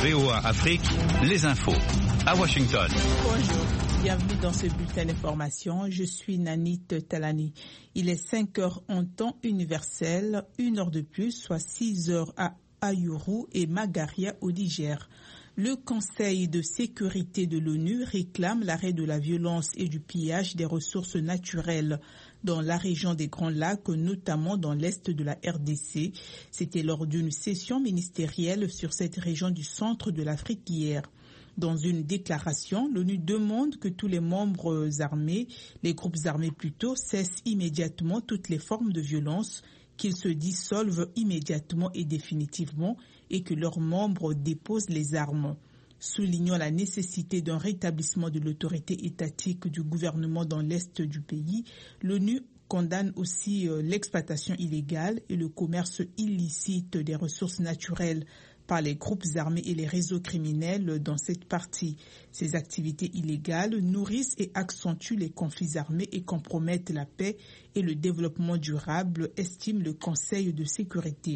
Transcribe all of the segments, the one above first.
VOA Afrique, les infos. À Washington. Bonjour, bienvenue dans ce bulletin d'information. Je suis Nanit Talani. Il est 5 heures en temps universel, 1 heure de plus, soit 6 heures à Ayuru et Magaria au Niger. Le Conseil de sécurité de l'ONU réclame l'arrêt de la violence et du pillage des ressources naturelles dans la région des Grands Lacs, notamment dans l'est de la RDC. C'était lors d'une session ministérielle sur cette région du centre de l'Afrique hier. Dans une déclaration, l'ONU demande que tous les membres armés, les groupes armés plutôt, cessent immédiatement toutes les formes de violence, qu'ils se dissolvent immédiatement et définitivement et que leurs membres déposent les armes. Soulignant la nécessité d'un rétablissement de l'autorité étatique du gouvernement dans l'est du pays, l'ONU condamne aussi l'exploitation illégale et le commerce illicite des ressources naturelles par les groupes armés et les réseaux criminels dans cette partie. Ces activités illégales nourrissent et accentuent les conflits armés et compromettent la paix et le développement durable, estime le Conseil de sécurité.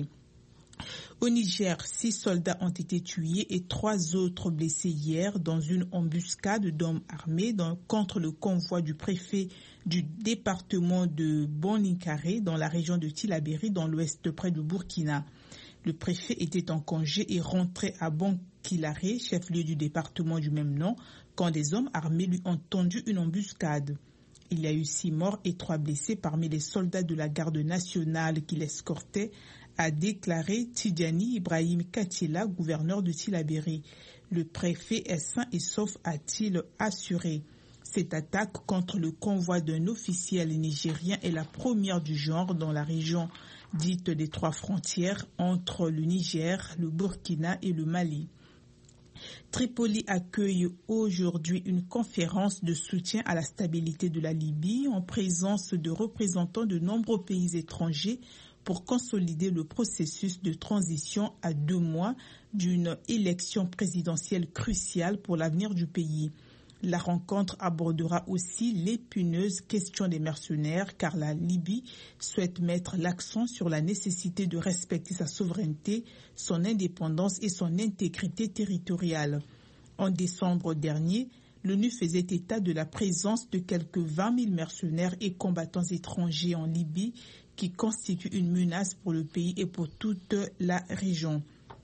Au Niger, 6 soldats ont été tués et 3 autres blessés hier dans une embuscade d'hommes armés contre le convoi du préfet du département de Boninkare dans la région de Tillabéri dans l'ouest près de Burkina. Le préfet était en congé et rentrait à Bonkilare, chef-lieu du département du même nom, quand des hommes armés lui ont tendu une embuscade. Il y a eu 6 morts et 3 blessés parmi les soldats de la garde nationale qui l'escortaient, a déclaré Tidjani Ibrahim Katila, gouverneur de Tillabéri. Le préfet est sain et sauf, a-t-il assuré. Cette attaque contre le convoi d'un officiel nigérien est la première du genre dans la région dite des 3 frontières entre le Niger, le Burkina et le Mali. Tripoli accueille aujourd'hui une conférence de soutien à la stabilité de la Libye en présence de représentants de nombreux pays étrangers pour consolider le processus de transition à 2 mois d'une élection présidentielle cruciale pour l'avenir du pays. La rencontre abordera aussi l'épineuse question des mercenaires car la Libye souhaite mettre l'accent sur la nécessité de respecter sa souveraineté, son indépendance et son intégrité territoriale. En décembre dernier, l'ONU faisait état de la présence de quelques 20 000 mercenaires et combattants étrangers en Libye qui constituent une menace pour le pays et pour toute la région.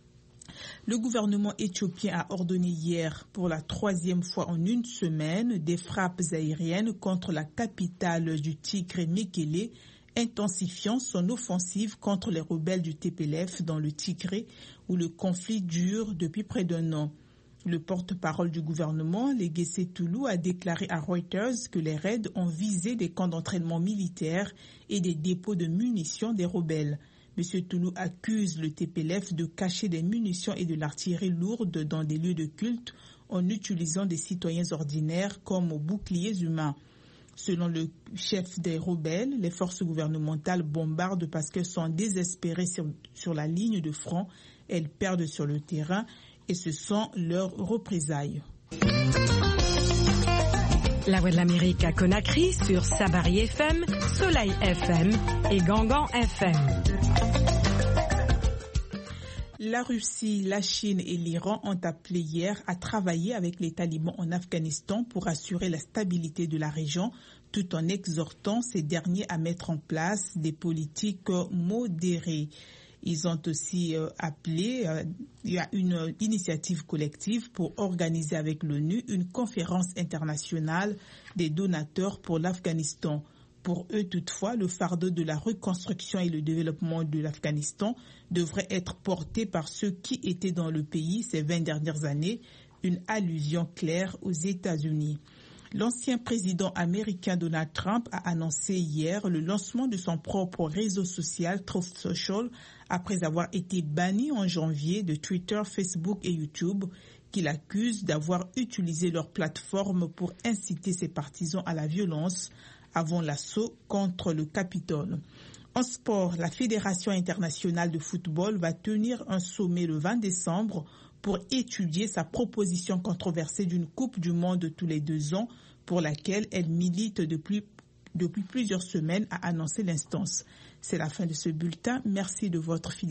Le gouvernement éthiopien a ordonné hier, pour la 3e fois en une semaine, des frappes aériennes contre la capitale du Tigré, Mekele, intensifiant son offensive contre les rebelles du TPLF dans le Tigré, où le conflit dure depuis près d'1 an. Le porte-parole du gouvernement, Legesse Tulu, a déclaré à Reuters que les raids ont visé des camps d'entraînement militaires et des dépôts de munitions des rebelles. M. Tulu accuse le TPLF de cacher des munitions et de l'artillerie lourde dans des lieux de culte en utilisant des citoyens ordinaires comme boucliers humains. Selon le chef des rebelles, les forces gouvernementales bombardent parce qu'elles sont désespérées sur la ligne de front. Elles perdent sur le terrain et ce sont leurs représailles. La Voix de l'Amérique à Conakry sur Sabari FM, Soleil FM et Gangan FM. La Russie, la Chine et l'Iran ont appelé hier à travailler avec les talibans en Afghanistan pour assurer la stabilité de la région, tout en exhortant ces derniers à mettre en place des politiques modérées. Ils ont aussi appelé, il y a une initiative collective pour organiser avec l'ONU une conférence internationale des donateurs pour l'Afghanistan. Pour eux, toutefois, le fardeau de la reconstruction et le développement de l'Afghanistan devrait être porté par ceux qui étaient dans le pays ces 20 dernières années, une allusion claire aux États-Unis. L'ancien président américain Donald Trump a annoncé hier le lancement de son propre réseau social Truth Social après avoir été banni en janvier de Twitter, Facebook et YouTube, qu'il accuse d'avoir utilisé leur plateforme pour inciter ses partisans à la violence avant l'assaut contre le Capitole. En sport, la Fédération internationale de football va tenir un sommet le 20 décembre pour étudier sa proposition controversée d'une Coupe du Monde tous les 2 ans pour laquelle elle milite depuis plusieurs semaines, a annoncé l'instance. C'est la fin de ce bulletin. Merci de votre fidélité.